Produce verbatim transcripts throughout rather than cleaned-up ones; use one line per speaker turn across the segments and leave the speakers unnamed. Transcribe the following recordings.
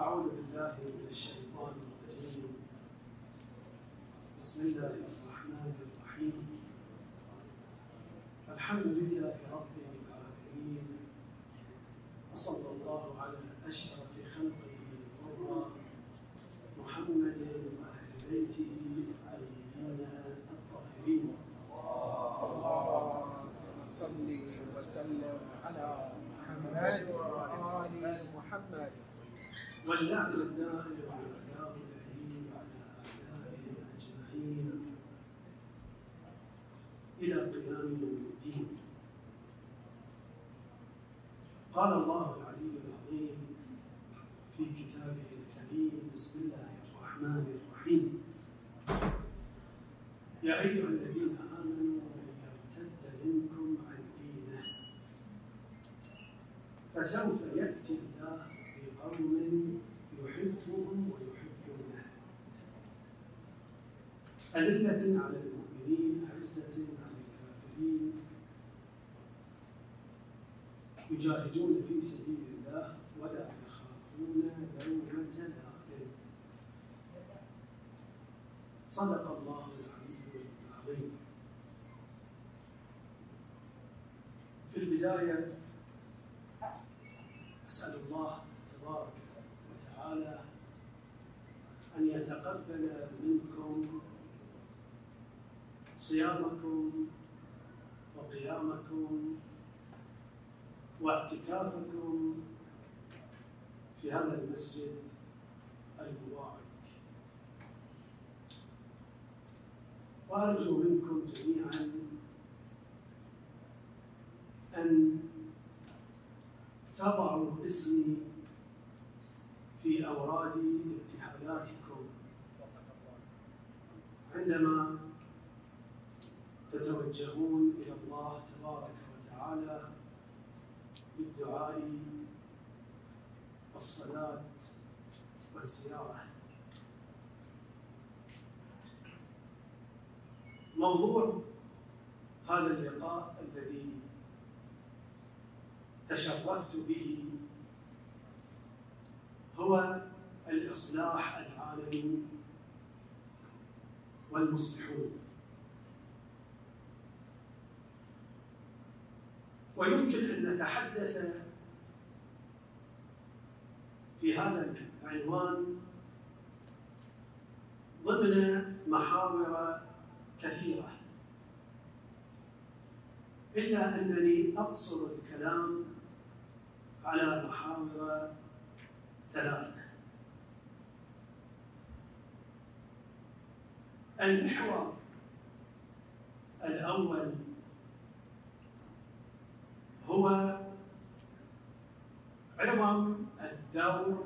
أعوذ بالله من الشيطان الرجيم. بسم الله الرحمن الرحيم. الحمد لله رب العالمين، وصلى الله على أشرف خلقه طرا محمد وأهل بيته الطيبين الطاهرين.
اللهم صل وسلم على محمد وآل محمد.
واللعن الدائم والعذاب الأليم على أعدائهم أجمعين إلى قيام يوم الدين. قال الله العلي العظيم في كتابه الكريم: بسم الله الرحمن الرحيم. يا أيها الذين آمنوا من يرتد منكم عن دينه فسوف يأتي الله بقوم يحبهم ويحبونه، أذلة على المؤمنين أعزة على الكافرين، يجاهدون في سبيل الله ولا يخافون لومة لائم. صدق الله العلي العظيم. في البداية أسأل الله تبارك وتعالى أن يتقبل منكم صيامكم وقيامكم واعتكافكم في هذا المسجد المبارك، وأرجو منكم جميعا أن تضعوا اسمي في أوراد ابتهالاتكم عندما تتوجهون إلى الله تبارك وتعالى بالدعاء والصلاة والزيارة. موضوع هذا اللقاء الذي تشرفت به هو الإصلاح العالمي والمصلحون. ويمكن أن نتحدث في هذا العنوان ضمن محاور كثيرة، إلا أنني أقصر الكلام على محاور ثلاثة. المحور الأول هو عظم الدور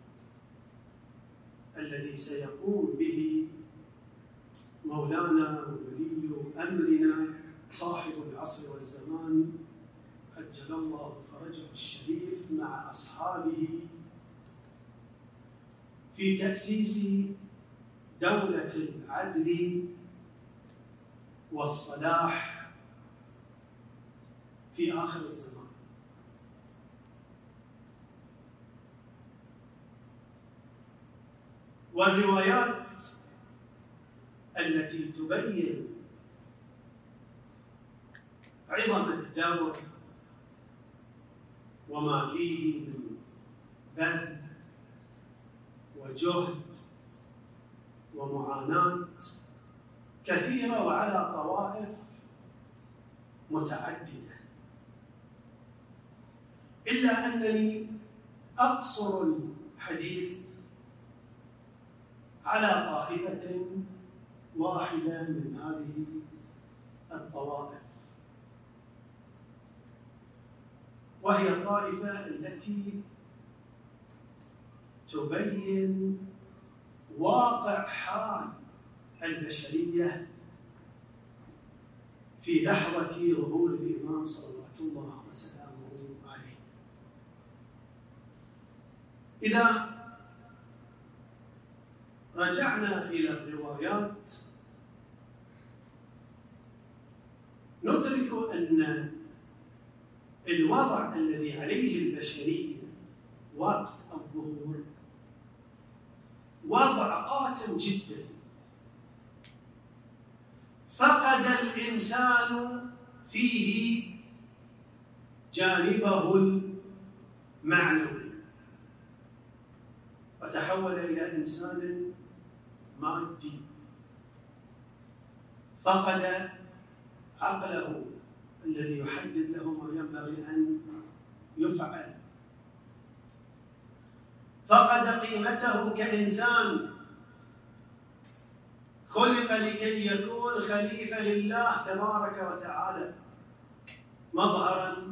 الذي سيقوم به مولانا وولي أمرنا صاحب العصر والزمان عجل الله فرجه الشريف مع أصحابه في تأسيس دولة العدل والصلاح في آخر الزمان. والروايات التي تبين عظم الدور وما فيه من بذل وجهد ومعاناة كثيرة وعلى طوائف متعددة، إلا أنني أقصر الحديث على طائفة واحدة من هذه الطوائف، وهي الطائفة التي تبين واقع حال البشرية في لحظة ظهور الإمام صلوات الله وسلامه عليه. إذا رجعنا إلى الروايات ندرك أن الوضع الذي عليه البشرية وقت الظهور
وضع قاتل جدا. فقد الإنسان فيه جانبه المعنوي وتحول إلى إنسان مادي، فقد عقله الذي يحدد له ما ينبغي أن يفعل، فقد قيمته كإنسان خلق لكي يكون خليفة لله تبارك وتعالى، مظهرا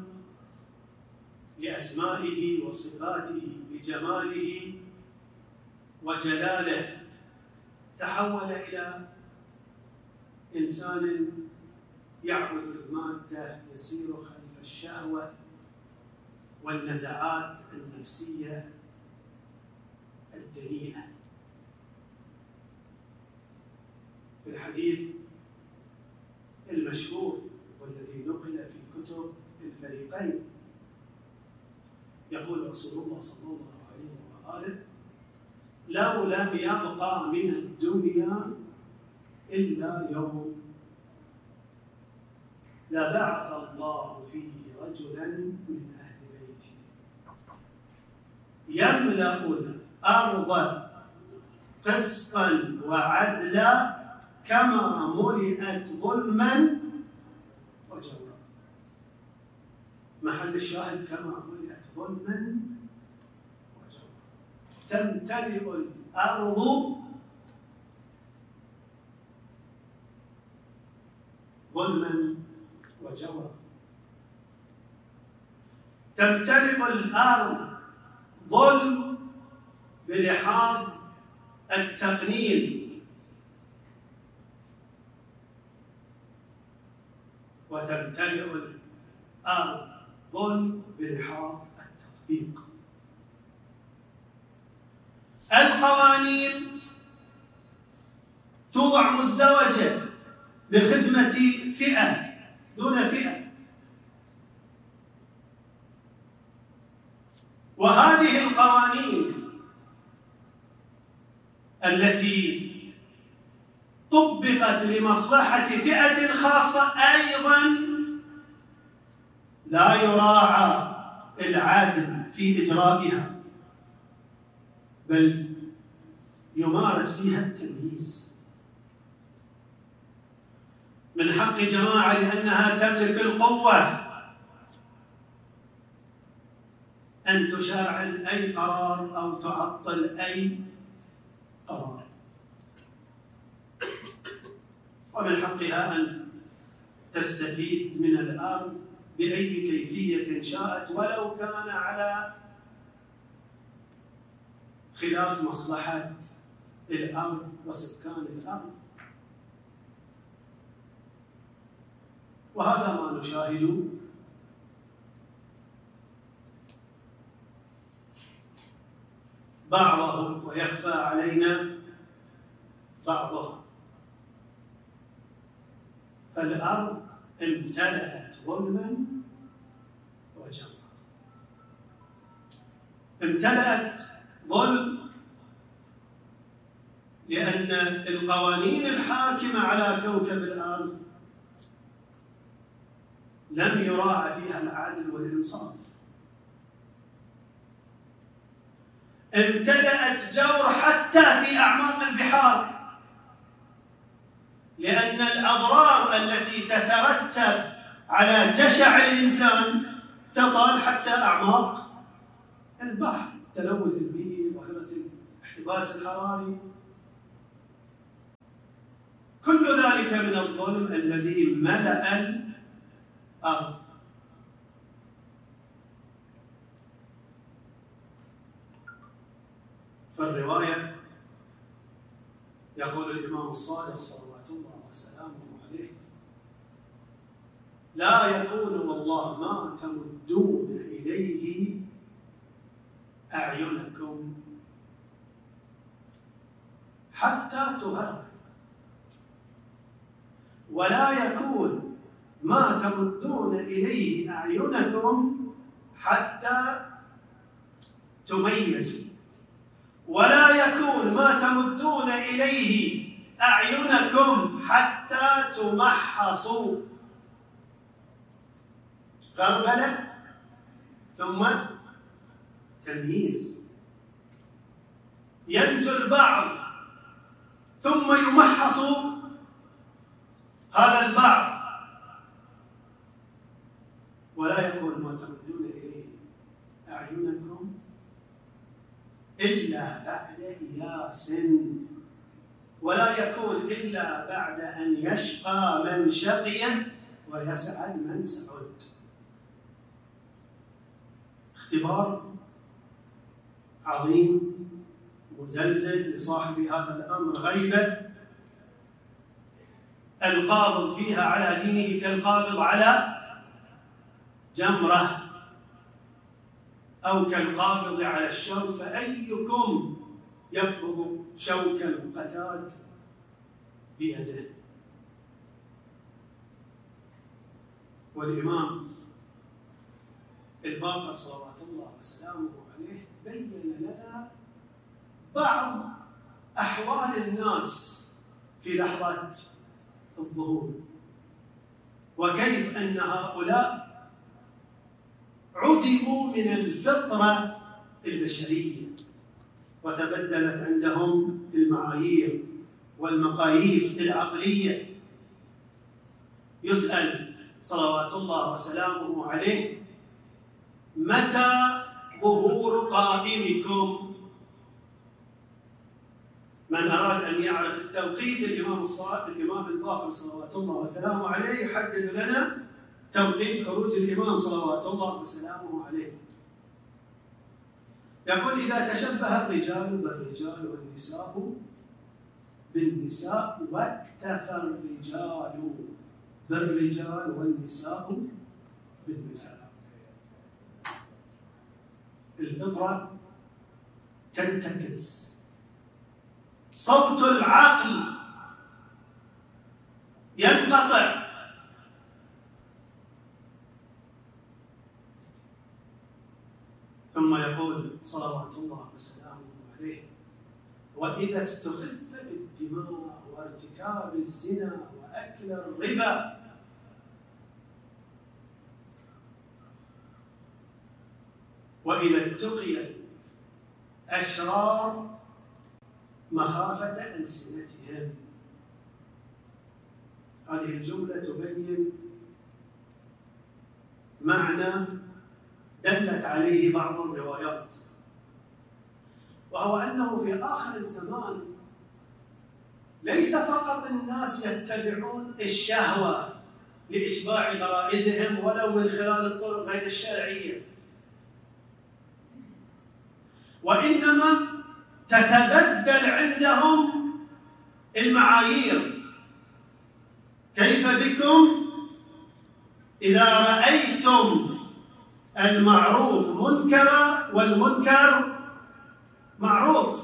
لأسمائه وصفاته بجماله وجلاله. تحول إلى إنسان يعبد المادة، يسير خلف الشهوة والنزعات النفسية الدنيئة. في الحديث المشهور والذي نقل في كتب الفريقين يقول رسول الله صلى الله عليه وآله: لو لم يبقى من الدنيا إلا يوم لبعث الله فيه رجلا من أهل بيته يملأ الأرض قسطا وعدلا كما ملئت ظلما وجورا. محل الشاهد كما ملئت ظلما وجورا. تمتلئ الأرض ظلما وجورا، تمتلئ الأرض ظلم بلحاظ التقنين، وتمتلئ الأرض ظلم بلحاظ التطبيق. القوانين توضع مزدوجة لخدمة فئة دون فئة، وهذه القوانين التي طبقت لمصلحة فئة خاصة أيضا لا يراعى العدل في إجرائها، بل يمارس فيها التمييز. من حق جماعة لأنها تملك القوة أن تشرعن أي قرار أو تعطل أي قرار، ومن حقها أن تستفيد من الأرض بأي كيفية شاءت ولو كان على خلاف مصلحة الأرض وسكان الأرض. وهذا ما نشاهد بعضه ويخفى علينا بعضه. فالأرض امتلأت ظلما وجورا، امتلأت ظلم لأن القوانين الحاكمة على كوكب الأرض لم يراعى فيها العدل والإنصاف. امتلأت جور حتى في أعماق البحار، لأن الأضرار التي تترتب على جشع الإنسان تطال حتى أعماق البحر، التلوث البيئي، ظاهرة الاحتباس الحراري، كل ذلك من الظلم الذي ملأ الأرض. فالرواية يقول الإمام الصادق صلوات الله وسلامه عليه: لا يقول والله ما تمدون إليه أعينكم حتى تغرقوا، ولا يكون ما تمدون إليه أعينكم حتى تميزوا، ولا يكون ما تمدون إليه أعينكم حتى تمحصوا. غربلة ثم تمييز. ينجو البعض ثم يمحص هذا البعض، ولا يكون ما تمدون إليه أعينكم إلا بعد إياس، ولا يكون إلا بعد أن يشقى من شقي ويسعد من سعد. اختبار عظيم مزلزل لصاحب هذا الأمر، غيبة القابض فيها على دينه كالقابض على جمرة أو كالقابض على الشوك، فأيكم يقبض شوك القتاد بيده؟ والإمام الباقر صلوات الله وسلامه عليه بين لنا بعض أحوال الناس في لحظات الظهور، وكيف أن هؤلاء عدموا من الفطرة البشرية وتبدلت عندهم المعايير والمقاييس العقلية. يسأل صلوات الله وسلامه عليه: متى ظهور قائمكم؟ من أراد أن يعرف التوقيت، الإمام الصادق الإمام الباقر صلوات الله وسلامه عليه يحدد لنا توقيت خروج الإمام صلوات الله وسلامه عليه. يقول: إذا تشبه الرجال بالرجال والنساء بالنساء واكتفى الرجال بالرجال والنساء بالنساء. الفطرة تنتكس، صوت العقل ينقطع. ثم يقول صلوات الله وسلامه عليه: وإذا استخفت الدماء وارتكاب الزنا وأكل الربا وإذا اتقي الأشرار مخافة ألسنتهم. هذه الجملة تبين معنى دلت عليه بعض الروايات، وهو أنه في آخر الزمان ليس فقط الناس يتبعون الشهوة لإشباع غرائزهم ولو من خلال الطرق غير الشرعية، وإنما تتبدل عندهم المعايير. كيف بكم إذا رأيتم المعروف منكرا والمنكر معروف؟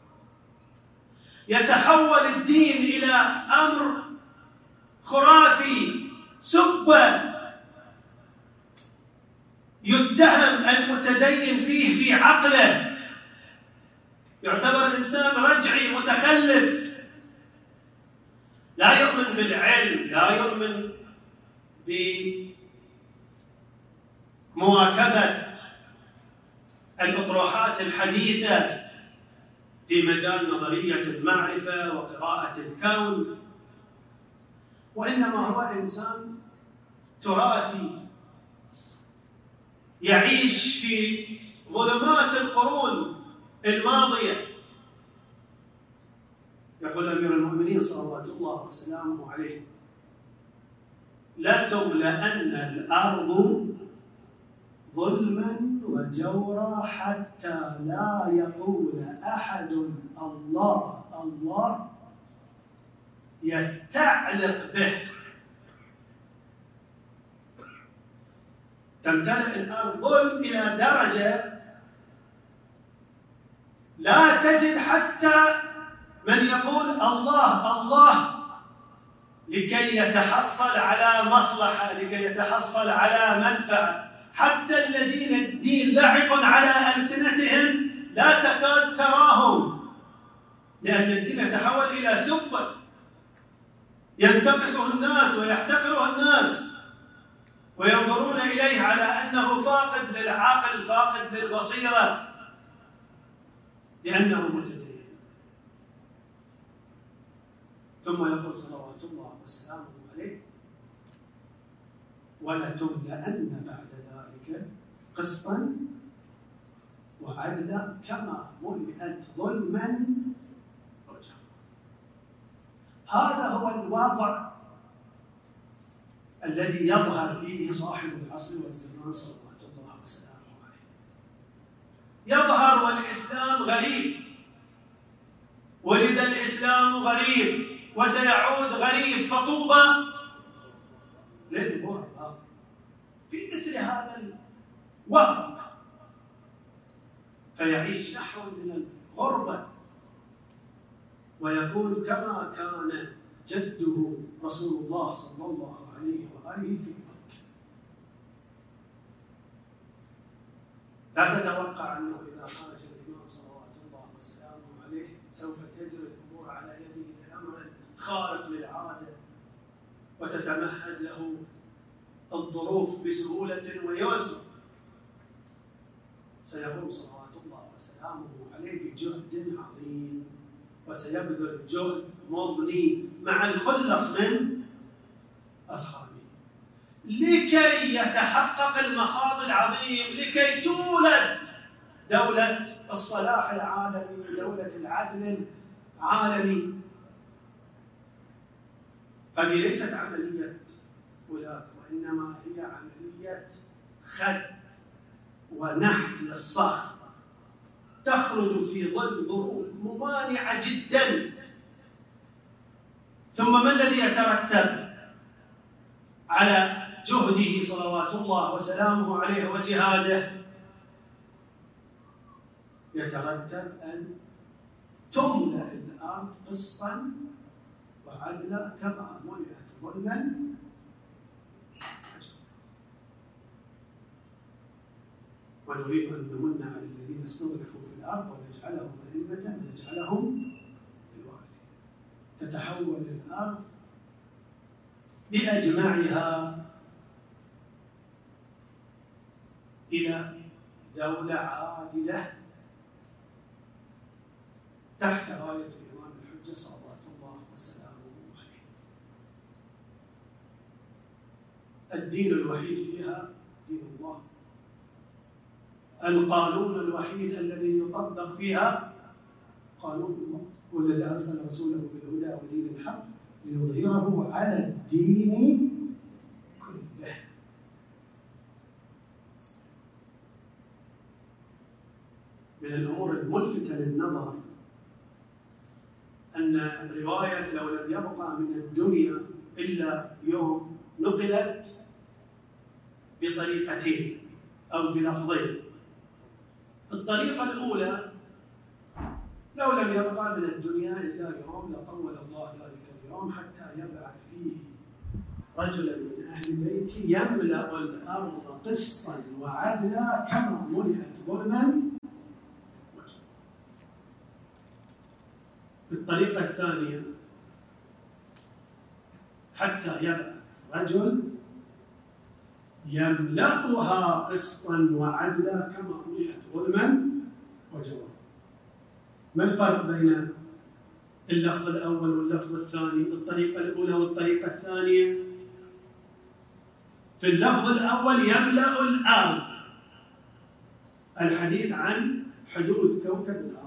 يتحول الدين إلى أمر خرافي، سبة يتهم المتدين فيه في عقله، يعتبر إنسان رجعي متخلف، لا يؤمن بالعلم، لا يؤمن بمواكبة الأطروحات الحديثة في مجال نظرية المعرفة وقراءة الكون، وإنما هو إنسان تراثي يعيش في ظلمات القرون الماضية. يقول أمير المؤمنين صلوات الله وسلامه عليه: لا تملأن الأرض ظلما وجورا حتى لا يقول أحد الله الله يستعلق به. تمتلئ الأرض ظلم إلى درجة لا تجد حتى من يقول الله الله لكي يتحصل على مصلحة، لكي يتحصل على منفعة. حتى الذين الدين لاحق على ألسنتهم لا تكاد تراهم، لأن الدين يتحول إلى سبة ينتقصه الناس ويحتقره الناس وينظرون إليه على أنه فاقد للعقل، فاقد للبصيرة، لأنه متدين. ثم يقول صلوات الله وسلامه عليه: ولتملأن بعد ذلك قسطا وعدلا كما ملئت ظلما وجهرا. هذا هو الوضع الذي يظهر فيه صاحب العصر والزمان صلوات الله وسلامه عليه. يظهر والإسلام غريب، ولد الإسلام غريب وسيعود غريب، فطوبى للغرباء في مثل هذا الوضع، فيعيش نحو من الغربة ويكون كما كان جده رسول الله صلى الله عليه وآله في مكة. لا تتوقع أنه إذا خرج الإمام صلوات الله وسلامه عليه سوف تجري الأمور على يده بأمر خارق للعادة وتتمهد له الظروف بسهولة ويسر. سيقوم صلوات الله وسلامه عليه بجهد عظيم، وسيبذل جهد مضني مع الخلص من أصحابه لكي يتحقق المخاض العظيم، لكي تولد دولة الصلاح العالمي، دولة العدل العالمي. هذه ليست عملية ولاء، وإنما هي عملية خد ونحت للصخر تخرج في ظل ظروف ممانعة جدا. ثم ما الذي يترتب على جهده صلوات الله وسلامه عليه وجهاده؟ يترتب أن تملأ الأرض قسطا وعدلا كما ملئت ظلما. ونريد أن نمن على الذين استضعفوا في الأرض ونجعلهم أئمة ونجعلهم الوارثين. تتحول الأرض بأجمعها إلى دولة عادلة تحت راية الإمام الحجة صلوات الله وسلامه عليه. الدين الوحيد فيها دين الله، القانون الوحيد الذي يطبق فيها قانون الله، والذي أرسل رسوله بالهدى ودين الحق ليظهره على الدين كله. من الأمور الملفتة للنظر أن رواية لو لم يبقى من الدنيا إلا يوم نقلت بطريقتين أو بلفظين. الطريقة الأولى: لو لم يبقى من الدنيا إلا يوم لطول الله ذلك اليوم حتى يبعث فيه رجلا من أهل بيتي يملأ الأرض قسطا وعدلا كما ملئت ظلما. الطريقة الثانية: حتى يبعث رجل يملأها قسطا وعدلا كما ملئت ظلما وجورا. ما الفرق بين اللفظ الأول واللفظ الثاني؟ الطريقة الأولى والطريقة الثانية: في اللفظ الأول يملأ الأرض، الحديث عن حدود كوكب الأرض.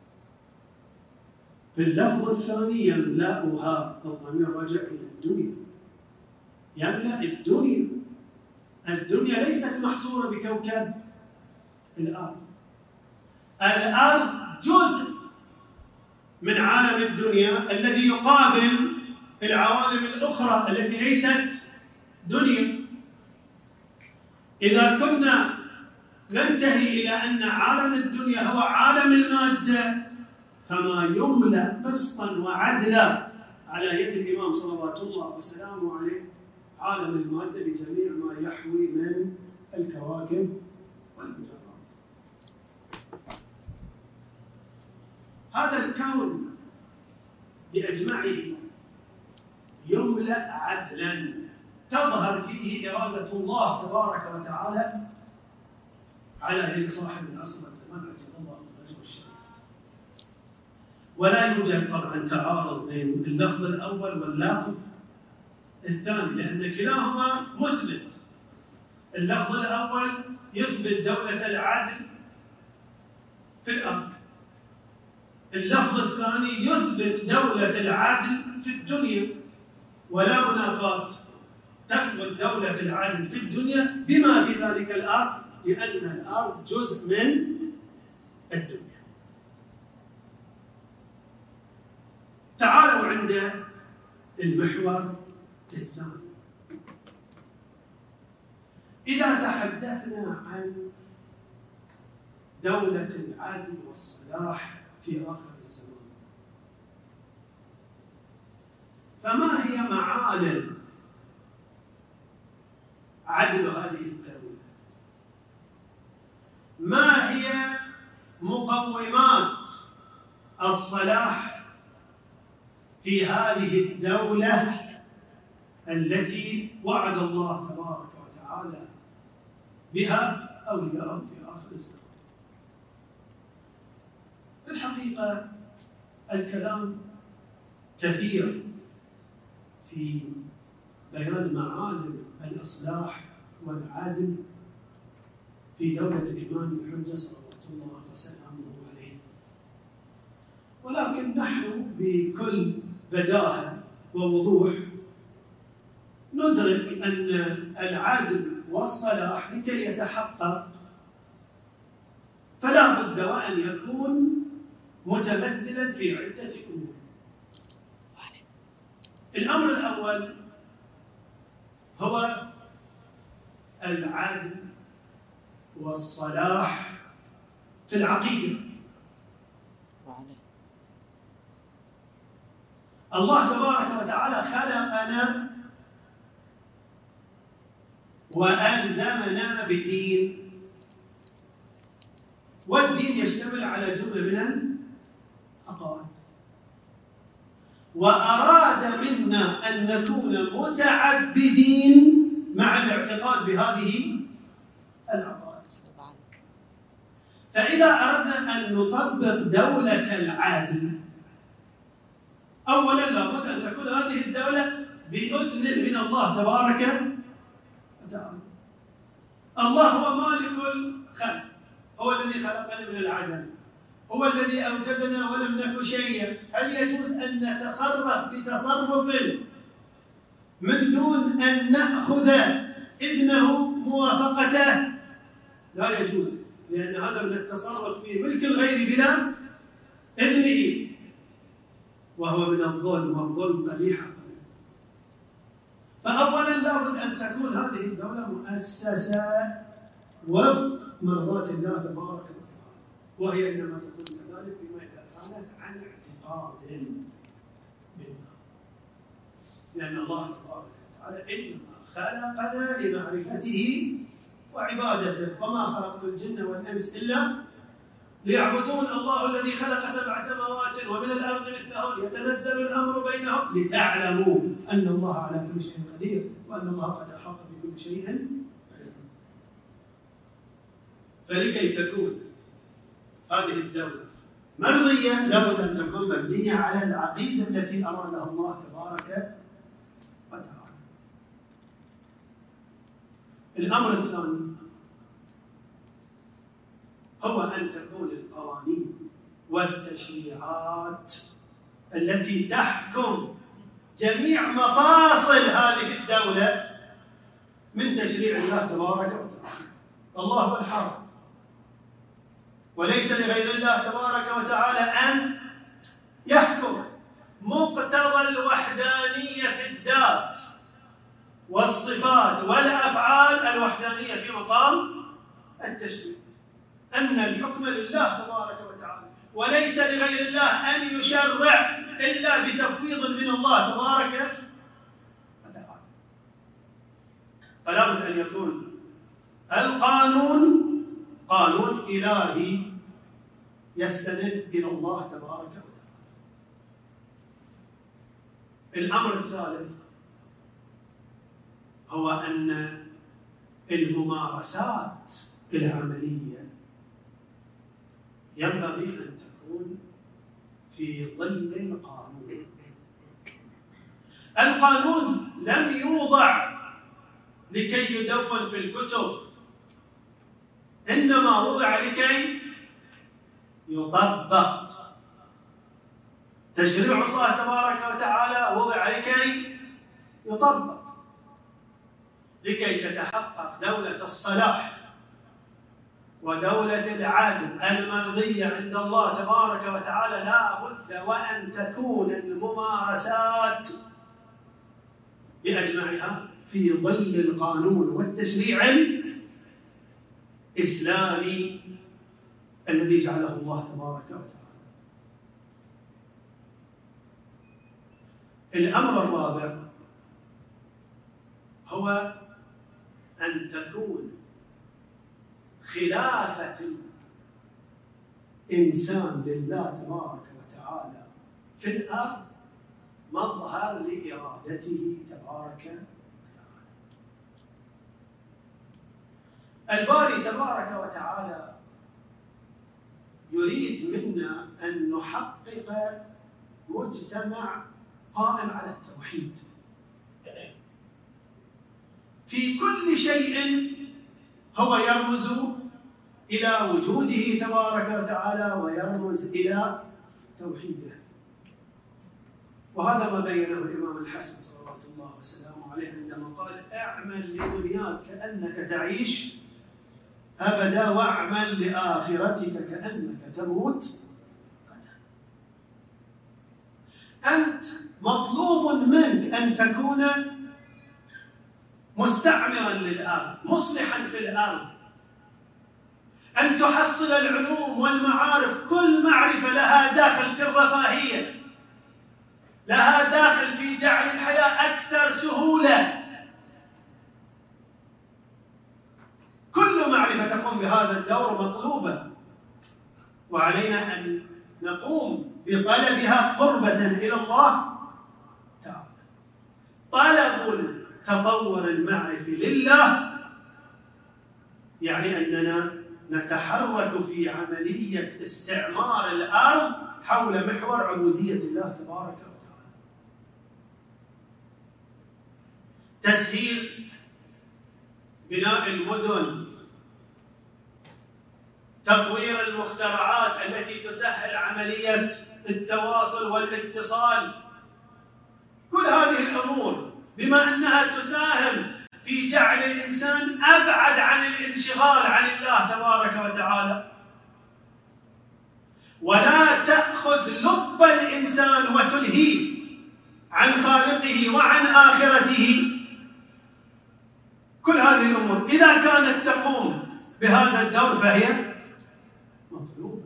في اللفظ الثاني يملأها، الضمير راجع إلى الدنيا، يملأ الدنيا. الدنيا ليست محصورة بكوكب الأرض، الأرض جزء من عالم الدنيا الذي يقابل العوالم الأخرى التي ليست دنيا. إذا كنا ننتهي إلى أن عالم الدنيا هو عالم المادة، فما يملأ قسطا وعدلا على يد الإمام صلوات الله وسلامه عليه عالم المادة بجميع ما يحوي من الكواكب والمجرات. هذا الكون بأجمعه يملأ عدلا تظهر فيه إرادة الله تبارك وتعالى على يد صاحب العصر والزمان عجل الله وجهه الشريف. ولا يوجد طبعا تعارض بين اللفظ الأول واللفظ الثاني، لأن كلاهما مثبت. اللفظ الأول يثبت دولة العدل في الأرض، اللفظ الثاني يثبت دولة العدل في الدنيا، ولا منافاة، تثبت دولة العدل في الدنيا بما في ذلك الأرض، لأن الأرض جزء من الدنيا. تعالوا عند المحور الثاني. إذا تحدثنا عن دولة العدل والصلاح في آخر الزمان، فما هي معالم عدل هذه الدولة؟ ما هي مقومات الصلاح في هذه الدولة التي وعد الله تبارك وتعالى بها أولياءه في آخر الزمان؟ في الحقيقة الكلام كثير في بيان معالم الإصلاح والعدل في دولة الإمام الحجة صلوات الله وسلامه عليه، ولكن نحن بكل بداهة ووضوح ندرك أن العدل والصلاح لكي يتحقق فلا بد وأن يكون متمثلا في عدة أمور. الأمر الأول هو العدل والصلاح في العقيدة. الله تبارك وتعالى خلقنا وألزمنا بدين، والدين يشتمل على جملة من العقائد، وأراد منا أن نكون متعبدين مع الاعتقاد بهذه العقائد. فإذا أردنا أن نطبق دولة العدل، أولا لابد أن تكون هذه الدولة بإذن من الله تبارك وتعالى. الله هو مالك الخلق، هو الذي خلقنا من العدم، هو الذي أوجدنا ولم نكن شيئا. هل يجوز أن نتصرف بتصرف من دون أن نأخذ إذنه موافقته؟ لا يجوز، لأن هذا من التصرف في ملك الغير بلا إذنه، وهو من الظلم، والظلم قبيح. فأولا لابد أن تكون هذه الدولة مؤسسة وفق مرضات الله تبارك وتعالى، وهي إنما تكون كذلك فيما إذا كانت عن اعتقاد بالله، لأن الله تبارك وتعالى إنما خلقنا لمعرفته وعبادته، وما خلقت الجن والإنس إلا ليعبدون. الله الذي خلق سبع سماوات ومن الأرض مثلهن يتنزل الأمر بينهم لتعلموا أن الله على كل شيء قدير وأن الله قد أحاط بكل شيء علما. فلكي تكون هذه الدولة مرضية لابد أن تكون مبنية على العقيدة التي أرادها الله تبارك وتعالى. الأمر الثاني هو أن تكون القوانين والتشريعات التي تحكم جميع مفاصل هذه الدولة من تشريع الله تبارك وتعالى. الله هو الحاكم، وليس لغير الله تبارك وتعالى أن يحكم. مقتضى الوحدانية في الذات والصفات والأفعال الوحدانية في مقام التشريع، أن الحكم لله تبارك وتعالى، وليس لغير الله أن يشرع إلا بتفويض من الله تبارك وتعالى. فلا بد أن يكون القانون قانون إلهي يستند إلى الله تبارك وتعالى. الأمر الثالث هو أن الممارسات العملية ينبغي أن تكون في ظل القانون. القانون لم يوضع لكي يدون في الكتب، إنما وضع لكي يطبق. تشريع الله تبارك وتعالى وضع لكي يطبق، لكي تتحقق دولة الصلاح ودولة العدل المرضية عند الله تبارك وتعالى. لا بد وأن تكون الممارسات بأجمعها في ظل القانون والتشريع الإسلامي الذي جعله الله تبارك وتعالى. الأمر الرابع هو أن تكون خلافة الإنسان لله تبارك وتعالى في الأرض مظهر لإرادته تبارك وتعالى. الباري تبارك وتعالى يريد منا أن نحقق مجتمع قائم على التوحيد في كل شيء. هو يرمز إلى وجوده تبارك وتعالى ويرمز إلى توحيده. وهذا ما بينه الإمام الحسن صلوات الله وسلامه عليه عندما قال: اعمل لدنياك كأنك تعيش أبدا، واعمل لآخرتك كأنك تموت غدا. أنت مطلوب منك أن تكون مستعمرا للأرض، مصلحا في الأرض، أن تحصل العلوم والمعارف. كل معرفة لها داخل في الرفاهية، لها داخل في جعل الحياة أكثر سهولة. كل معرفة تقوم بهذا الدور مطلوبة، وعلينا أن نقوم بطلبها قربة إلى الله تعالى. طلب التطور المعرفي لله يعني أننا نتحرك في عملية استعمار الأرض حول محور عبودية الله تبارك وتعالى. تسهيل بناء المدن، تطوير المخترعات التي تسهل عملية التواصل والاتصال. كل هذه الأمور بما أنها تساهم في جعل الإنسان أبعد عن الانشغال عن الله تبارك وتعالى، ولا تأخذ لب الإنسان وتلهيه عن خالقه وعن آخرته. كل هذه الأمور إذا كانت تقوم بهذا الدور فهي مطلوبة.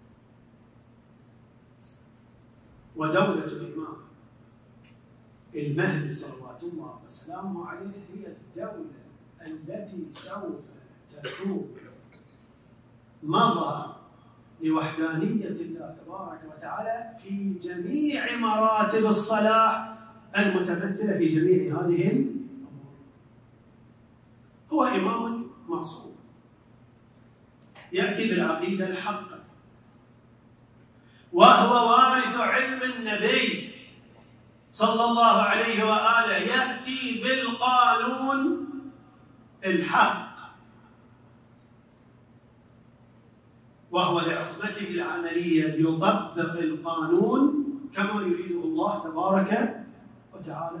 ودولة الإمام المهدي صلوات الله وسلامه عليه هي الدولة التي سوف تكون مظهر لوحدانية الله تبارك وتعالى في جميع مراتب الصلاح المتمثلة في جميع هذه الأمور. هو إمام معصوم يأتي بالعقيدة الحقة، وهو وارث علم النبي صلى الله عليه وآله، يأتي بالقانون الحق، وهو لعصمته العملية يطبق القانون كما يريده الله تبارك وتعالى.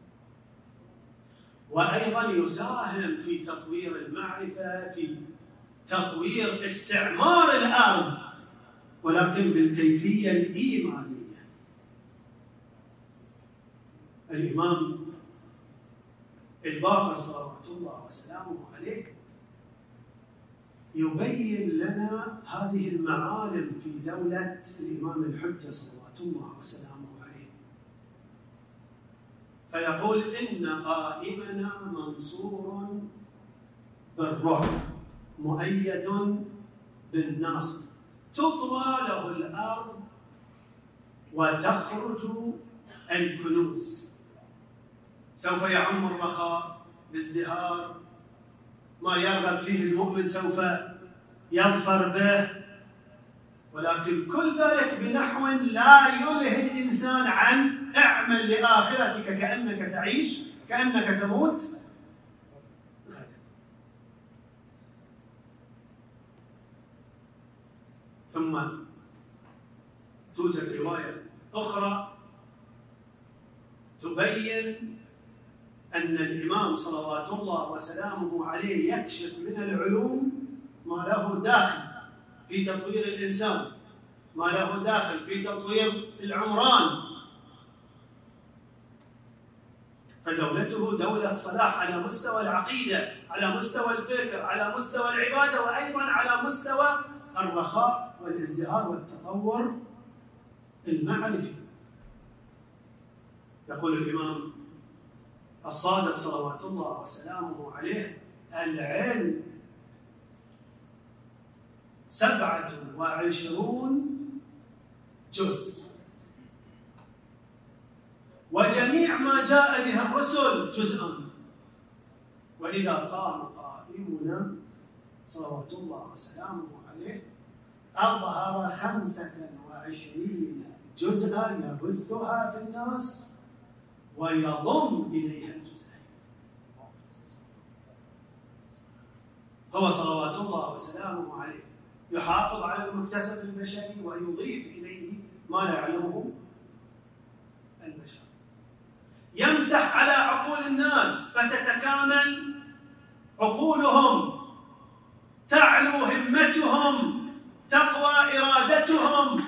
وأيضا يساهم في تطوير المعرفة، في تطوير استعمار الأرض، ولكن بالكيفية الإيمانية. الإمام الباقر صلوات الله وسلامه عليه يبين لنا هذه المعالم في دولة الإمام الحجة صلوات الله وسلامه عليه، فيقول: إن قائمنا منصور بالرعب مؤيد بالناصر تطوى له الأرض وتخرج الكنوز. سوف يعم الرخاء، الازدهار، ما يرغب فيه المؤمن سوف يظفر به، ولكن كل ذلك بنحو لا يلهي الإنسان عن اعمل لآخرتك كأنك تعيش، كأنك تموت غدا. ثم توجد رواية أخرى تبين أن الإمام صلوات الله وسلامه عليه يكشف من العلوم ما له داخل في تطوير الإنسان، ما له داخل في تطوير العمران. فدولته دولة صلاح على مستوى العقيدة، على مستوى الفكر، على مستوى العبادة، وأيضا على مستوى الرخاء والازدهار والتطور المعرفي. يقول الإمام الصادق صلوات الله وسلامه عليه: العلم سبعة وعشرون جزء، وجميع ما جاء به الرسل جزءا، وإذا قام قائمنا صلوات الله وسلامه عليه أظهر خمسة وعشرين جزءا يبثها في الناس ويضم إليها الجزئين. هو صلوات الله وسلامه عليه يحافظ على المكتسب البشري ويضيف إليه ما لا يعلمه البشر، يمسح على عقول الناس فتتكامل عقولهم، تعلو همتهم، تقوى إرادتهم،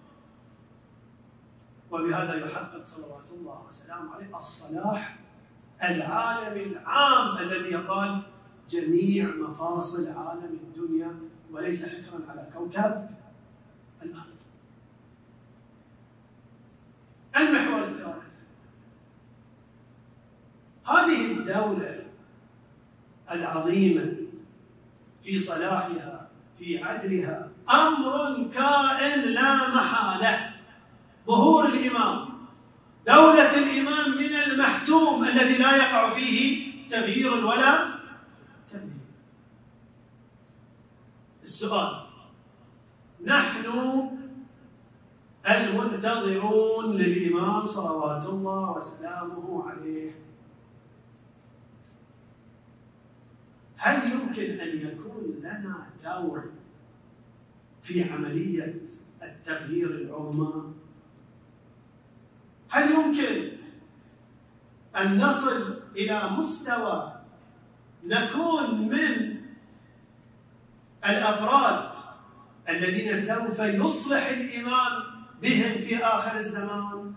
وبهذا يحقق صلوات الله وسلامه عليه الصلاح العالمي العام الذي يقال جميع مفاصل عالم الدنيا وليس حكرا على كوكب الأرض. المحور الثالث: هذه الدولة العظيمة في صلاحها، في عدلها، أمر كائن لا محالة. ظهور الإمام، دولة الإمام من المحتوم الذي لا يقع فيه تغيير ولا تبديل. السؤال: نحن المنتظرون للإمام صلوات الله وسلامه عليه، هل يمكن أن يكون لنا دور في عملية التغيير العظمى؟ هل يمكن أن نصل إلى مستوى نكون من الأفراد الذين سوف يصلح الإمام بهم في آخر الزمان؟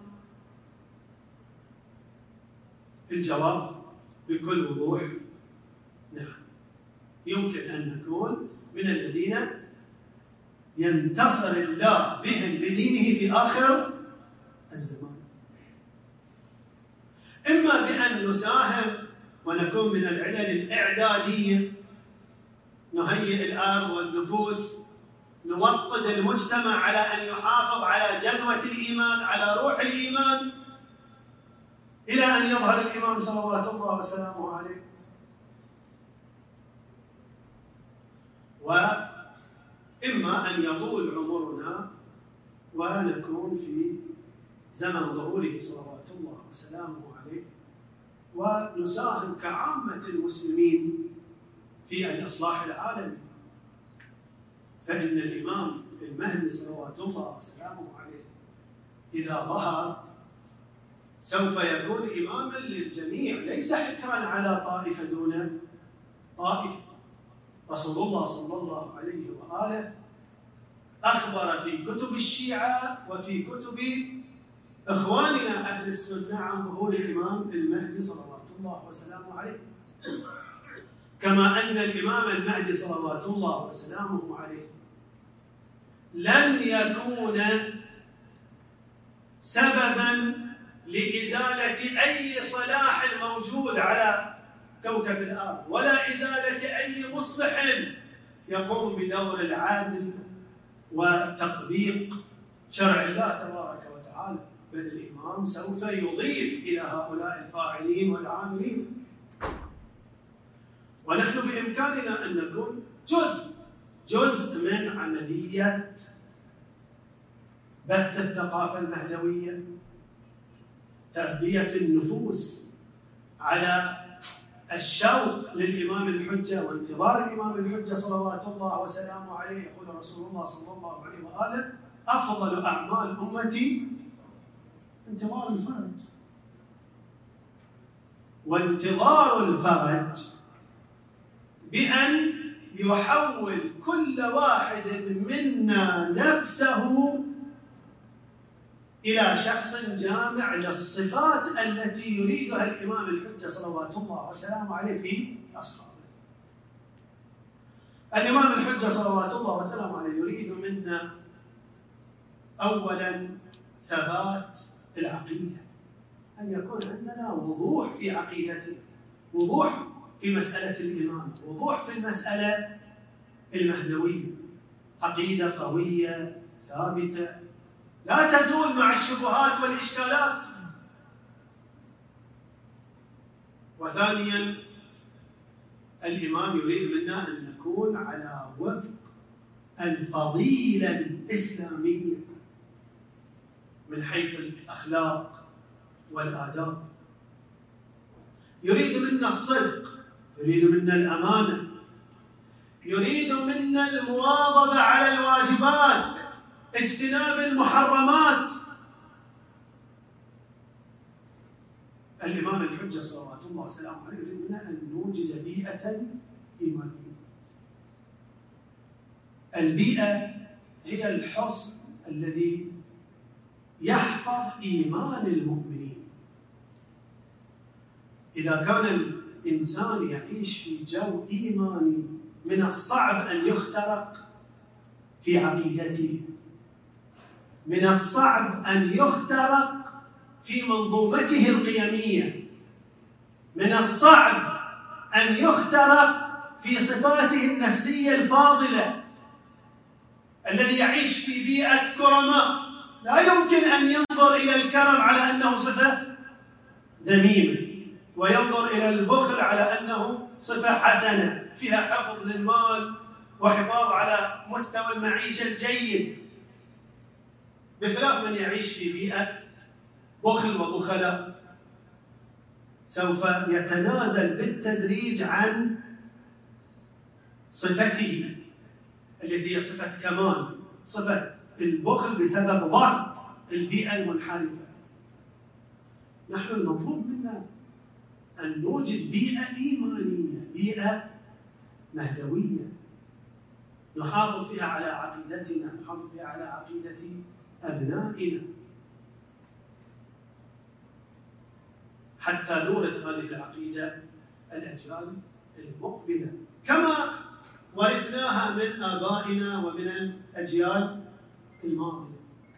الجواب بكل وضوح: نعم، يمكن أن نكون من الذين ينتصر الله بهم بدينه في آخر الزمان، إما بأن نساهم ونكون من العلل الإعدادية، نهيئ الأرض والنفوس، نوطد المجتمع على أن يحافظ على جذوة الإيمان، على روح الإيمان، إلى أن يظهر الإمام صلوات الله وسلامه عليه. وإما أن يطول عمرنا ونكون في زمن ظهوره صلوات الله وسلامه عليه ونساهم كعامة المسلمين في الإصلاح العالمي. فإن الإمام المهدي صلوات الله وسلامه عليه إذا ظهر سوف يكون إماما للجميع، ليس حكرا على طائفة دون طائفة. رسول الله صلى الله عليه وآله أخبر في كتب الشيعة وفي كتب إخواننا أهل السنة عن ظهور الإمام المهدي صلوات الله وسلامه عليه، كما أن الإمام المهدي صلوات الله وسلامه عليه لن يكون سببا لإزالة أي صلاح موجود على كوكب الأرض، ولا إزالة أي مصلح يقوم بدور العدل وتطبيق شرع الله تبارك وتعالى، بل الإمام سوف يضيف إلى هؤلاء الفاعلين والعاملين. ونحن بإمكاننا أن نكون جزء جزء من عملية بث الثقافة المهدوية، تربية النفوس على الشوق للإمام الحجة وانتظار الإمام الحجة صلوات الله وسلامه عليه. يقول رسول الله صلى الله عليه وآله: أفضل أعمال أمتي انتظار الفرج. وانتظار الفرج بأن يحول كل واحد منا نفسه إلى شخص جامع للصفات التي يريدها الإمام الحجة صلوات الله وسلامه عليه في أصحابه. الإمام الحجة صلوات الله وسلامه عليه يريد منا أولا ثبات العقيدة، أن يكون عندنا وضوح في عقيدتنا، وضوح في مسألة الإيمان، وضوح في المسألة المهدوية، عقيدة قوية ثابتة لا تزول مع الشبهات والإشكالات. وثانيا الإمام يريد منا أن نكون على وفق الفضيلة الإسلامية من حيث الأخلاق والآداب. يريد منا الصدق، يريد منا الأمانة، يريد منا المواظبة على الواجبات، اجتناب المحرمات. الإمام الحجة صلوات الله وسلامه عليه يريد منا أن نوجد بيئة إيمانية. البيئة هي الحصن الذي يحفظ إيمان المؤمنين. إذا كان الإنسان يعيش في جو إيماني من الصعب أن يخترق في عقيدته، من الصعب أن يخترق في منظومته القيمية، من الصعب أن يخترق في صفاته النفسية الفاضلة. الذي يعيش في بيئة كرماء لا يمكن أن ينظر إلى الكرم على أنه صفة ذميمة، وينظر إلى البخل على أنه صفة حسنة فيها حفظ للمال وحفاظ على مستوى المعيشة الجيد، بخلاف من يعيش في بيئة بخل وبخلاء. سوف يتنازل بالتدريج عن صفته التي هي صفة كمال، صفة البخل بسبب ضغط البيئة المنحرفة. نحن المطلوب منا أن نوجد بيئة إيمانية، بيئة مهدوية، نحافظ فيها على عقيدتنا، نحافظ فيها على عقيدة أبنائنا، حتى نورث هذه العقيدة الأجيال المقبلة كما ورثناها من آبائنا ومن الأجيال الماضية.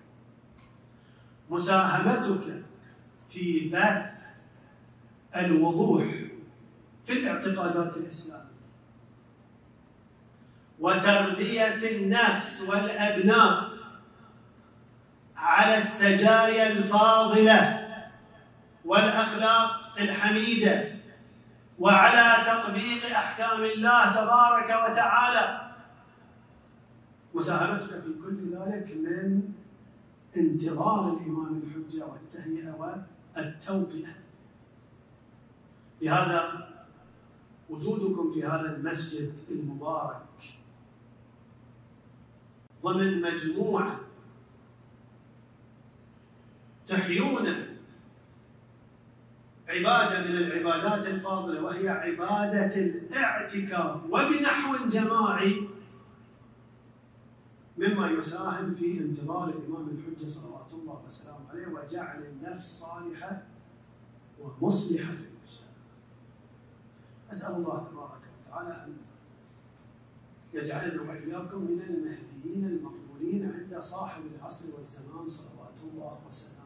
مساهمتك في بث الوضوح في الاعتقادات الإسلامية وتربية النفس والأبناء على السجايا الفاضلة والأخلاق الحميدة وعلى تطبيق أحكام الله تبارك وتعالى، مساهمتك في كل ذلك من انتظار الإمام الحجة والتهيئة والتوطئة. لهذا وجودكم في هذا المسجد المبارك ضمن مجموعة تحيون عبادة من العبادات الفاضلة وهي عبادة الاعتكاف، وبنحو جماعي مما يساهم في انتظار الإمام الحجة صلوات الله وسلامه عليه وجعل النفس صالحة ومصلحة في المجتمع. أسأل الله تبارك وتعالى أن يجعلنا وإياكم من المهديين المقبولين عند صاحب العصر والزمان صلوات الله وسلامه.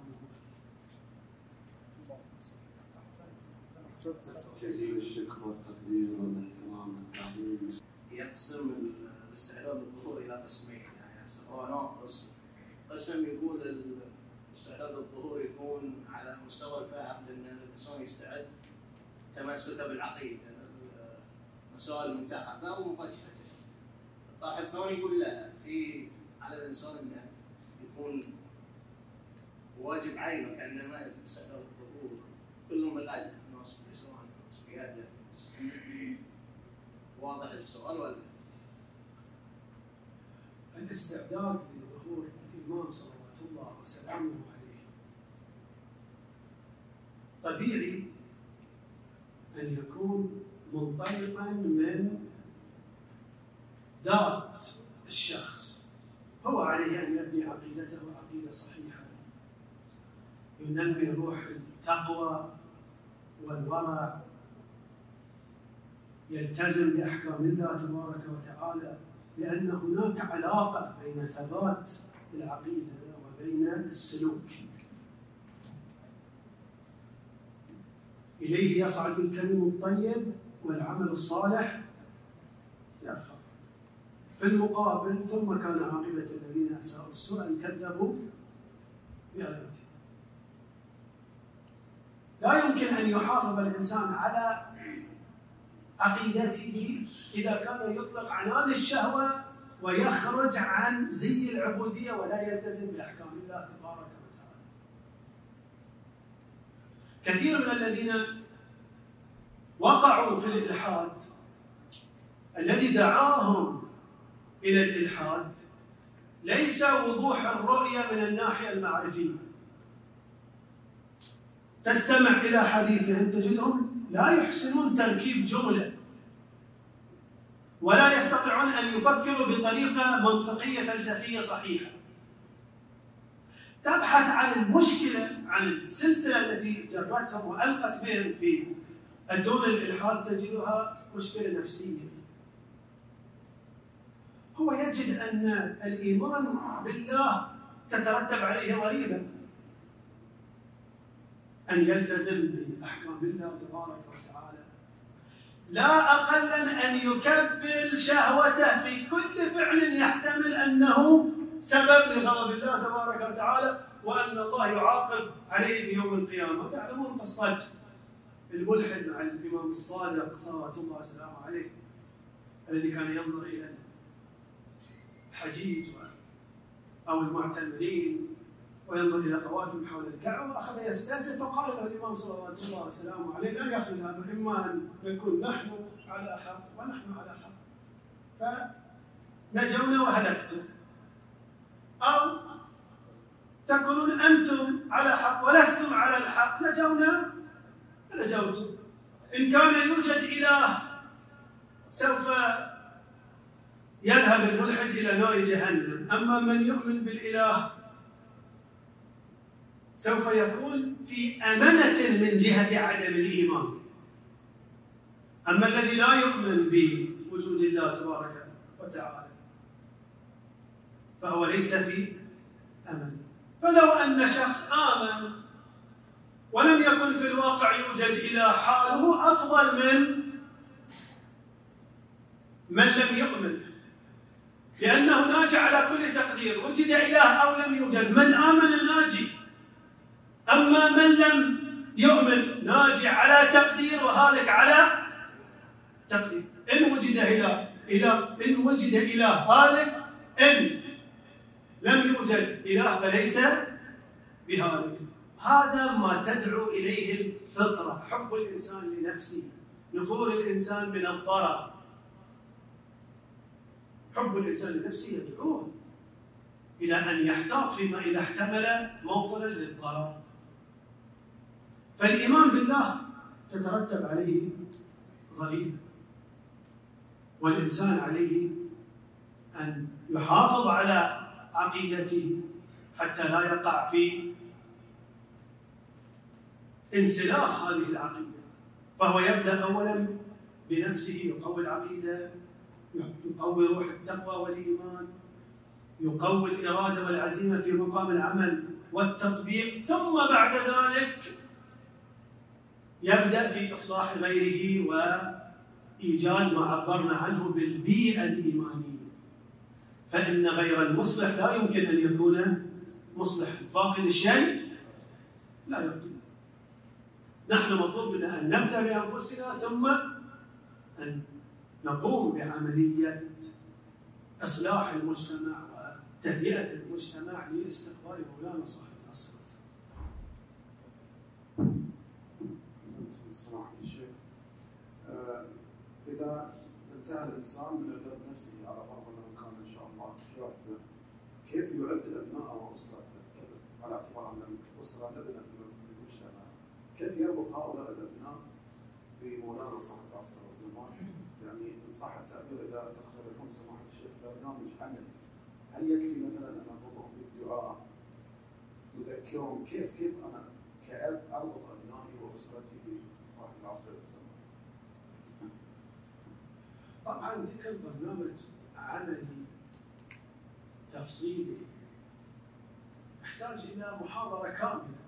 جزيل الشكر والتقدير والاحترام والتعظيم.
يقسم الاستعداد للظهور الى قسمين، يعني هو ناقص. قسم يقول الاستعداد للظهور يكون على مستوى الفهم، لأن الإنسان يستعد تمسكه بالعقيدة، مسائل المنتخبة ومفاتيحه. الطرح الثاني يقول لا، في على الإنسان أنه يكون واجب عينه، كأنما الاستعداد للظهور كلهم بقدر، ناس بلسان، ناس بيده. واضح السؤال ولا؟
الاستعداد لظهور الإمام صلوات الله وسلامه عليه طبيعي أن يكون منطلقا من ذات الشخص. هو عليه أن يبني عقيدته عقيدة صحيحة، ينمي روح التقوى والورع، يلتزم بأحكام الله تبارك وتعالى، لأن هناك علاقة بين ثبات العقيدة وبين السلوك. إليه يصعد الكلم الطيب والعمل الصالح يرفع. في المقابل ثم كان عاقبة الذين أساءوا السوء أن كذبوا بآياتنا. لا يمكن أن يحافظ الإنسان على عقيدته إذا كان يطلق عنان الشهوة ويخرج عن زي العبودية ولا يلتزم بأحكام الله تبارك وتعالى. كثير من الذين وقعوا في الإلحاد الذي دعاهم إلى الإلحاد ليس وضوح الرؤية من الناحية المعرفية. تستمع إلى حديثهم تجدهم لا يحسنون تركيب جملة ولا يستطيعون أن يفكروا بطريقة منطقية فلسفية صحيحة. تبحث عن المشكلة، عن السلسلة التي جرتهم وألقت بهم في أتون الإلحاد، تجدها مشكلة نفسية. هو يجد أن الإيمان بالله تترتب عليه ضريبة، أن يلتزم بأحكام الله تبارك وتعالى، لا أقل أن يكبل شهوته في كل فعل يحتمل أنه سبب لغضب الله تبارك وتعالى وأن الله يعاقب عليه في يوم القيامة. تعلمون قصة الملحد مع الإمام الصادق صلوات الله وسلامه عليه، الذي كان ينظر إلى الحجيج أو المعتمرين وينظر إلى طوافهم حول الكعبة وأخذ يستهزئ، فقال له الإمام صلوات الله وسلامه عليه لا يا أخي هذا، إما أن نكون نحن على حق ونحن على حق فنجونا وهلكتم، أو تكونون أنتم على حق ولستم على الحق نجونا ونجوتم. إن كان يوجد إله سوف يذهب الملحد إلى نار جهنم، أما من يؤمن بالإله سوف يكون في أمنة من جهة عدم الإيمان. أما الذي لا يؤمن بوجود الله تبارك وتعالى فهو ليس في أمن. فلو أن شخص آمن ولم يكن في الواقع يوجد إله، حاله أفضل من من لم يؤمن، لأنه ناجي على كل تقدير، وجد إله أو لم يوجد، من آمن ناجي. أما من لم يؤمن ناجي على تقدير وهالك على تقدير. إن وجد إله إله إن وجد إله هالك، إن لم يوجد إله فليس بهالك. هذا ما تدعو إليه الفطرة، حب الإنسان لنفسه، نفور الإنسان من الضرر. حب الإنسان لنفسه يدعوه إلى أن يحتاط فيما إذا احتمل موطنا للضرر. فالإيمان بالله تترتب عليه ضريبة، والإنسان عليه أن يحافظ على عقيدته حتى لا يقع في انسلاخ هذه العقيدة. فهو يبدأ أولا بنفسه، يقوي العقيدة، يقوي روح التقوى والإيمان، يقوي الإرادة والعزيمة في مقام العمل والتطبيق، ثم بعد ذلك يبدأ في إصلاح غيره وإيجاد ما عبرنا عنه بالبيئة الإيمانية. فإن غير المصلح لا يمكن أن يكون مصلحا، فاقد الشيء لا يعطي. نحن مطلوب منا أن نبدأ بأنفسنا ثم أن نقوم بعملية إصلاح المجتمع وتهيئة المجتمع لاستقبال مولانا صاحب العصر والزمان.
سماحة الشيخ، إذا انتهى الإنسان من الغد نفسه على فرض أنه كان إن شاء الله جاهزا، كيف يعد الأبناء وأسرته على اعتبار أن الأسرة لبنة في المجتمع؟ كيف يربط هؤلاء الأبناء بمولانا صاحب العصر والزمان؟ يعني إن صح التعبير إذا تقترحون سماحة الشيخ برنامج عملي، هل يكفي مثلا أن أربطهم بالدعاء تذكرهم كيف كيف أنا كأب أربط أبنائي وأسرتي بصاحب العصر والزمان؟
طبعا ذكر برنامج عملي تفصيلي يحتاج إلى محاضرة كاملة،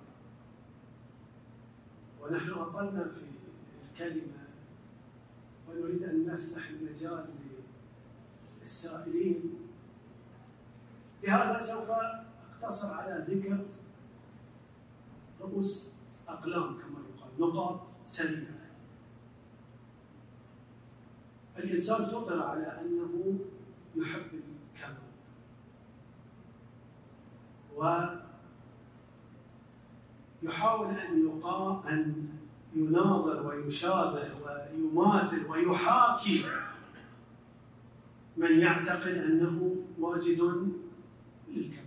ونحن أطلنا في الكلمة ونريد أن نفسح المجال للسائلين، لهذا سوف أقتصر على ذكر رؤوس أقلام كما يقال، نقاط سريعة. الإنسان فطر على أنه يحب الكمال، ويحاول أن يقا أن يناظر ويشابه ويماثل ويحاكي من يعتقد أنه واجد للكمال.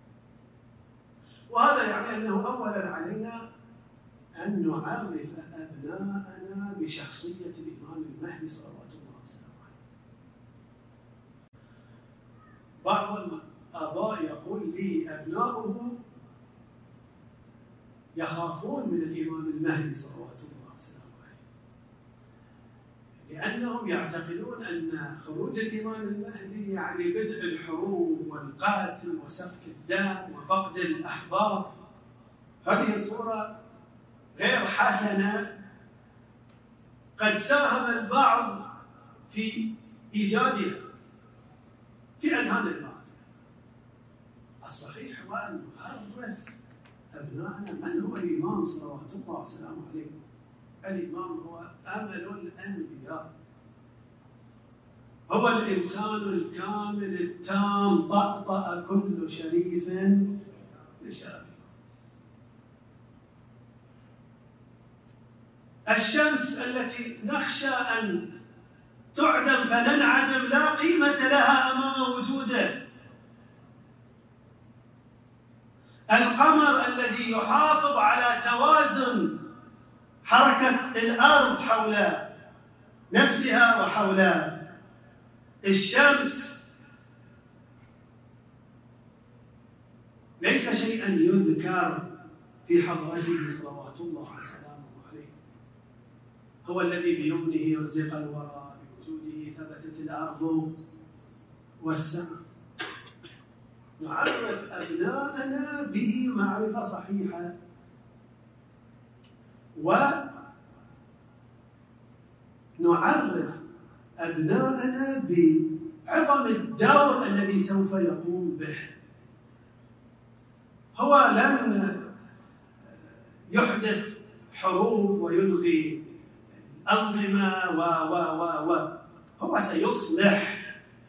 وهذا يعني أنه أولا علينا أن نعرف أبناءنا بشخصية الإمام المهدي صلوات الله وسلامه عليه. بعض الآباء يقول لي أبناؤه يخافون من الإمام المهدي صلوات الله وسلامه عليه، لأنهم يعتقدون أن خروج الإمام المهدي يعني بدء الحروب والقتل وسفك الدم وفقد الأحباب. هذه الصورة غير حسنة، قد ساهم البعض في إيجادها في أذهان البعض. الصحيح هو أن نعرف أبنائنا من هو الإمام صلوات الله وسلامه عليه. الإمام هو أمل الأنبياء، هو الإنسان الكامل التام، طأطأ كل شريف لشرفه. الشمس التي نخشى أن تعدم فننعدم لا قيمة لها أمام وجوده. القمر الذي يحافظ على توازن حركة الأرض حول نفسها وحول الشمس ليس شيئا يذكر في حضرته صلوات الله وسلامه عليه. هو الذي بيمنه رزق الورى، بوجوده ثبتت الأرض والسماء. نعرف أبناءنا به معرفة صحيحة، ونعرف أبناءنا بعظم الدور الذي سوف يقوم به. هو لن يحدث حروب ويلغي الأنظمة و و و و هو سيصلح،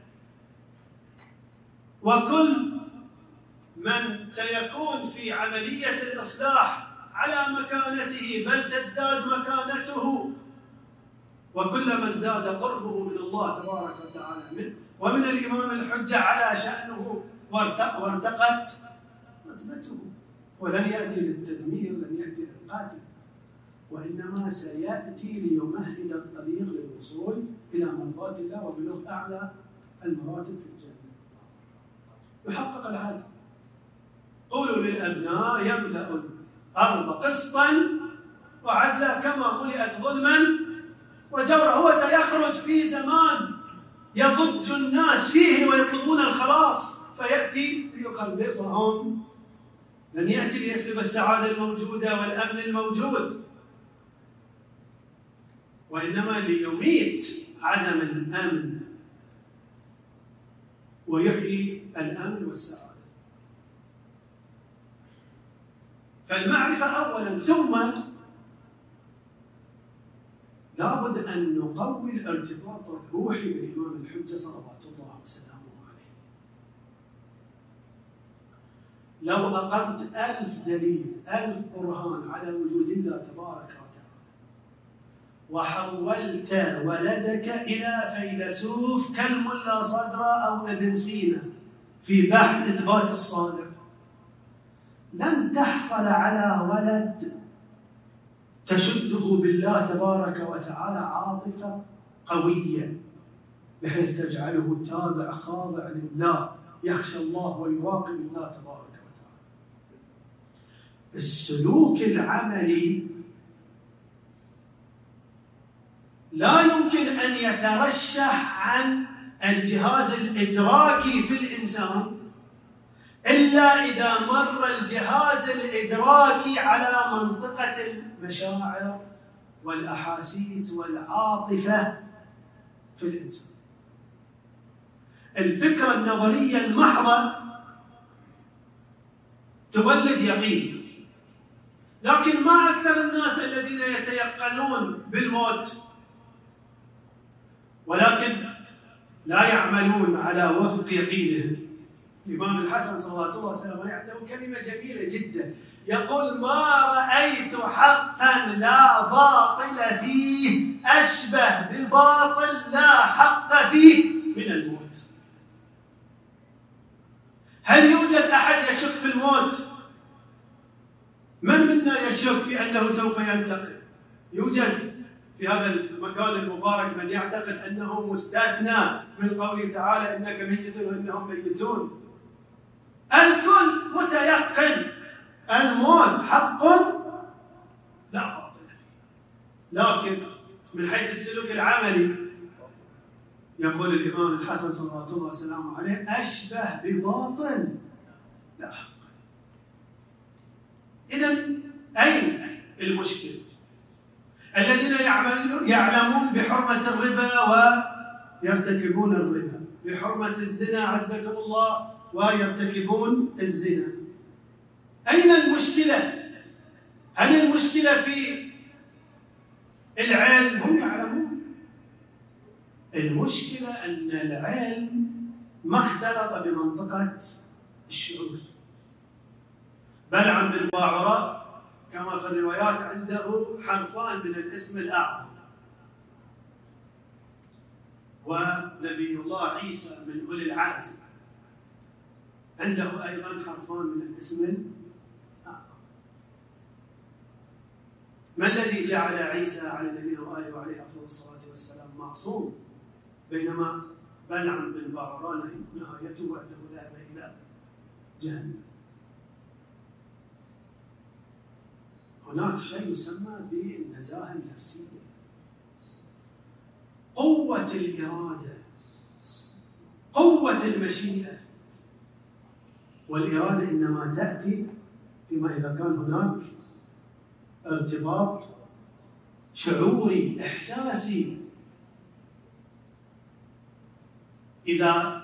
وكل من سيكون في عملية الإصلاح على مكانته بل تزداد مكانته، وكلما ازداد قربه من الله تبارك وتعالى منه ومن الإمام الحجة على شأنه وارتقت رتبته. ولن يأتي للتدمير، لن يأتي للقاتل، وإنما سيأتي ليمهد الطريق للوصول إلى مرضاة الله وبلوغ أعلى المراتب في الجنة. يحقق العدل. قولوا للأبناء يملأ الأرض قسطا وعدلا كما ملئت ظلما وجورا. هو سيخرج في زمان يضج الناس فيه ويطلبون الخلاص، فيأتي ليخلصهم. لن يأتي ليسلب السعادة الموجودة والأمن الموجود، وإنما ليميت عدم الأمن ويحيي الأمن والسعادة. فالمعرفة أولا، ثم لابد أن نقوي الارتباط الروحي بالإمام الحجة صلوات الله وسلامه عليه. لو أقمت ألف دليل، ألف برهان على وجود الله تبارك وتعالى، وحولت ولدك إلى فيلسوف كالملا صدرة أو ابن سينا في بحث إثبات الصالح، لن تحصل على ولد تشده بالله تبارك وتعالى عاطفة قوية بحيث تجعله تابع خاضع لله، يخشى الله ويراقب الله تبارك وتعالى. السلوك العملي لا يمكن أن يترشح عن الجهاز الإدراكي في الإنسان إلا إذا مر الجهاز الإدراكي على منطقة المشاعر والأحاسيس والعاطفة في الإنسان. الفكرة النظرية المحضة تولد يقين، لكن ما أكثر الناس الذين يتيقنون بالموت ولكن لا يعملون على وفق يقينهم. الإمام الحسن صلوات الله وسلامه عليه عنده كلمة جميلة جدا، يقول: ما رأيت حقا لا باطل فيه أشبه بباطل لا حق فيه من الموت. هل يوجد أحد يشك في الموت؟ من منا يشك في أنه سوف ينتقل؟ يوجد في هذا المكان المبارك من يعتقد أنه مستثنى من قوله تعالى: إنك ميت وإنهم ميتون. الكل متيقن الموت حق لا باطل فيه، لكن من حيث السلوك العملي يقول الإمام الحسن صلوات الله وسلامه عليه: أشبه بباطل لا حق. إذن أين المشكلة؟ الذين يعلمون بحرمة الربا ويرتكبون الربا، بحرمة الزنا عزكم الله ويرتكبون الزنا، أين المشكلة؟ هل المشكلة في العلم؟ هم يعلمون. المشكلة أن العلم ما اختلط بمنطقة الشعور. بلعم بن باعورة كما في الروايات عنده حرفان من الاسم الأعظم، ونبي الله عيسى من أولي العزم عنده أيضا حرفان من الاسم الأعظم. ما الذي جعل عيسى على نبينا وآله وعليه أفضل الصلاة والسلام معصوم، بينما بلعم بن باعورة نهايته أنه ذهب إلى جهنم؟ هناك شيء يسمى بالنزاهة النفسية، قوة الإرادة، قوة المشيئة. والإرادة إنما تأتي فيما إذا كان هناك ارتباط شعوري إحساسي. إذا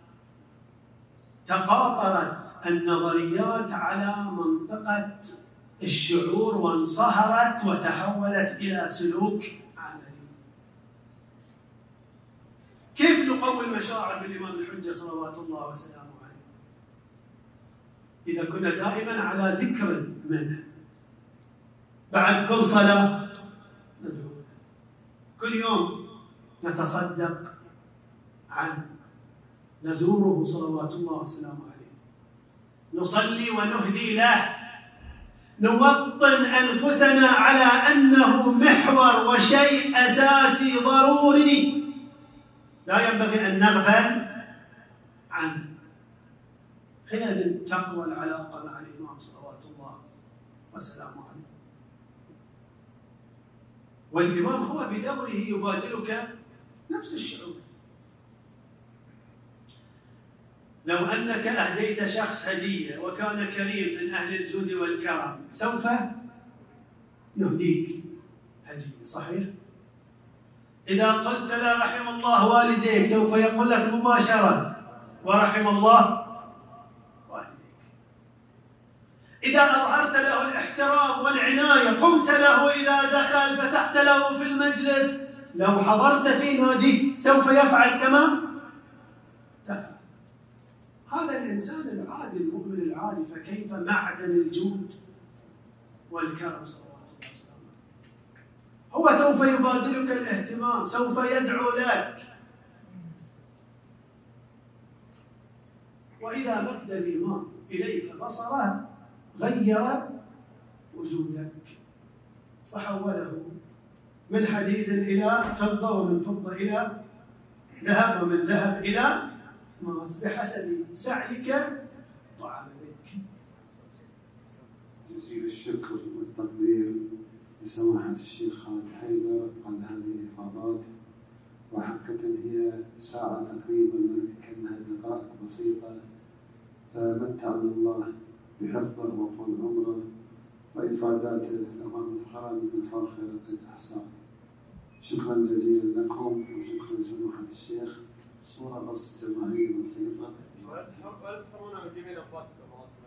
تقاطرت النظريات على منطقة الشعور وانصهرت وتحولت إلى سلوك عملي. كيف نقوي المشاعر بالإمام الحجة صلوات الله وسلامه عليه؟ إذا كنا دائما على ذكر منه، بعد كل صلاة ندعو، كل يوم نتصدق عنه، نزوره صلوات الله وسلامه عليه، نصلي ونهدي له، نوطن أنفسنا على أنه محور وشيء أساسي ضروري لا ينبغي أن نغفل عنه. حينئذ تقوى العلاقة مع الإمام صلوات الله وسلامه عليه. والإمام هو بدوره يبادلك نفس الشعور. لو أنك أهديت شخص هدية وكان كريم من أهل الجود والكرم سوف يهديك هدية، صحيح؟ إذا قلت لا رحم الله والديك سوف يقول لك مباشرة ورحم الله والديك. إذا أظهرت له الاحترام والعناية، قمت له إذا دخل، فسحت له في المجلس، لو حضرت في ناديه سوف يفعل كما تفعل. هذا الإنسان العادي المؤمن العادي، فكيف معدن الجود والكرم صلوات الله وسلامه. هو سوف يبادلك الاهتمام، سوف يدعو لك. وإذا مد الإمام إليك بصره غير وجودك وحوله من حديد إلى فضة، ومن فضة إلى ذهب، ومن ذهب إلى ماس، بحسب سعيك وعملك.
جزيل الشكر والتقدير لسماحة الشيخ خالد حيدر على هذه الإفاضات، وحقيقة هي ساعة تقريبا ولكنها دقائق بسيطة، فمتعنا الله بحفظه وطول عمره وإفاداته أمام الخرى من مفاخر الإحسان. شكرا جزيلا لكم وشكرا لسماحة الشيخ. صورة بس جماهيرية بسيطة.
ولا تحرمونا من جميع أنفاسكم.